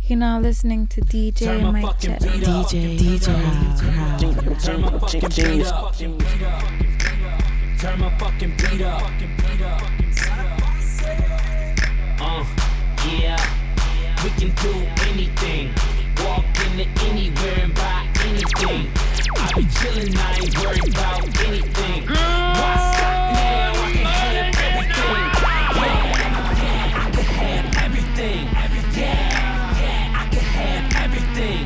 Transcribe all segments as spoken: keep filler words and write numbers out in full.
You're now listening to D J Mike Check. D J, D J, Turn my fucking beat up. Turn my fucking beat up. Uh, yeah, we can do anything. Walk into anywhere and buy anything. I be chillin', I ain't worried about anything. Why stop now? I can have everything. Yeah, yeah, I can have everything. Yeah, yeah, I can have everything.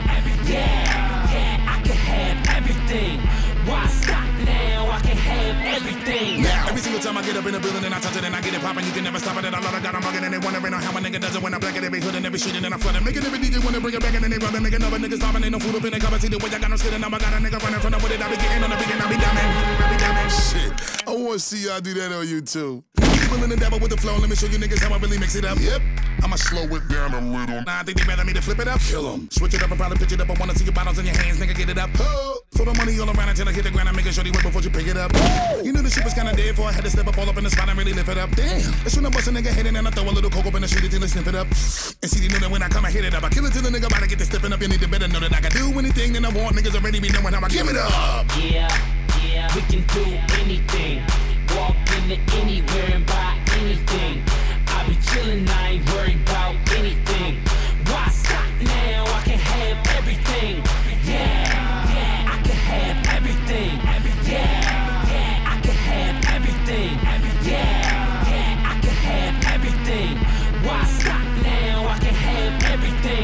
Yeah, yeah, I can have everything. Why stop now? I can have everything. Now, every single time I get up in the building and I touch it and I get it poppin', you can never stop it. And I love it, got 'em buggin' and they wondering how a nigga does it when I black at every hood and every street and then I flood it. Making every D J wanna bring it back and then they rub it. Making other niggas stoppin', ain't no food up in the cover. See the way I got them skidding, now I got a nigga running from the with it. I be getting on the beat and I be diamond. I be diamond. Shit, I wanna see y'all do that on YouTube. Willing to dabble with the flow, let me show you niggas how I really mix it up. Yep, I'ma slow it down a little. Nah, I think they better me to flip it up. Kill 'em. Switch it up and probably pitch it up. I wanna see your bottles in your hands, nigga, get it up. Oh. Throw the money all around until I hit the ground. I'm making sure they wait before you pick it up. Oh. You knew the shit was kinda dead, for I had to step up all up in the spot and really lift it up. Damn, that's when I bust a nigga head and then I throw a little coke up in the street until I sniff it up. And see, they know that when I come, I hit it up. I kill it till the nigga about to get to stepping up. You need to better know that I can do anything that I want. Niggas already be knowing how I give it up. Yeah, yeah, we can do anything. Walk into anywhere and buy anything. I be chillin', I ain't worried about anything. Why stop now? I can have everything. Yeah, yeah, I can have everything. Yeah, yeah, I can have everything. Yeah, yeah, I can have everything. Why stop now? I can have everything.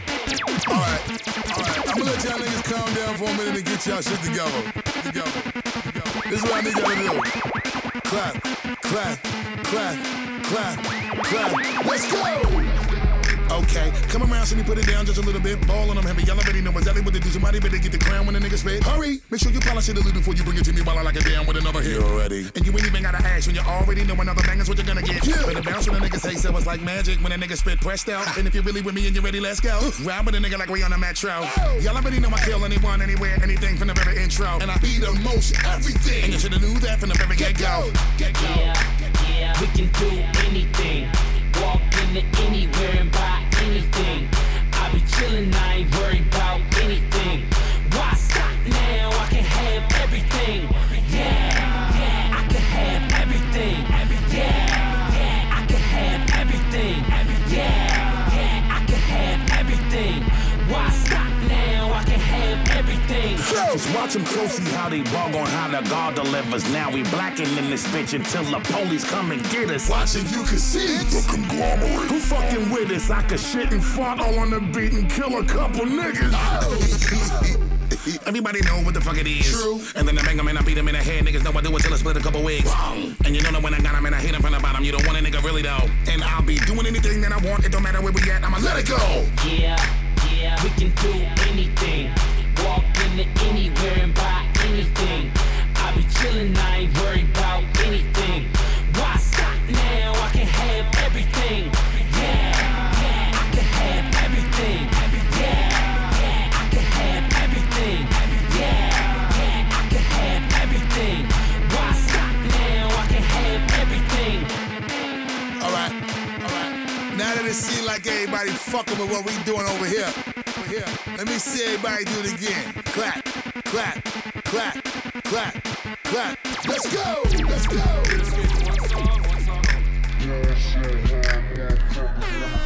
Alright, alright, I'm gonna let y'all niggas calm down for a minute and get y'all shit together. Together, together. This is what I need y'all to do. Clap, clap, clap, clap, clap. Let's go! Okay, come around, see me put it down just a little bit. Ball on them heavy, y'all already know exactly what to do. Somebody better get the crown when the nigga spit. Hurry, make sure you polish it a little before you bring it to me while I lock it down with another hit. You're ready. And you ain't even gotta ask when you already know another bang is what you're gonna get. Yeah. Better bounce when a nigga say so, it's like magic when a nigga spit pressed out. And if you're really with me and you're ready, let's go. Ride with a nigga like we on a metro. Y'all already know I kill anyone, anywhere, anything from the very intro. And I be the most everything. And you should've knew that from the very get-go. Get-go. Yeah, yeah, we can do anything. Walk into anywhere and buy anything. I be chillin', I ain't worried about anything. Why stop now? I can have everything. Yeah, yeah, I can have everything. Yeah, yeah, I can have everything. Yeah, yeah, I can have everything. Why stop now? I can have everything. Just watch them closely how they bug on how the God delivers. Now we blacking in this bitch until the police come and get us. Watching you can see it. The conglomerate. Who fucking with us? I could shit and fart all on the beat and kill a couple niggas. Oh. Everybody know what the fuck it is. True. And then I bang them and I beat them in the head. Niggas know I do it till I split a couple wigs. Wrong. And you know that when I got them and I hit them from the bottom, you don't want a nigga really though. And I'll be doing anything that I want. It don't matter where we at. I'ma let it go. Yeah, yeah, we can do anything. Walk into anywhere and buy anything. I be chillin', I ain't worried about anything. Why stop now? I can have everything. Yeah, yeah, I can have everything. Yeah, yeah, I can have everything. Yeah, yeah, I can have everything. Why stop now? I can have everything. Alright, alright. Now that it seems like everybody fucking with what we doing over here. Over here. Let me see everybody do it again. Clap, clap, clap, clap, clap. Let's go! Let's go! Let's go.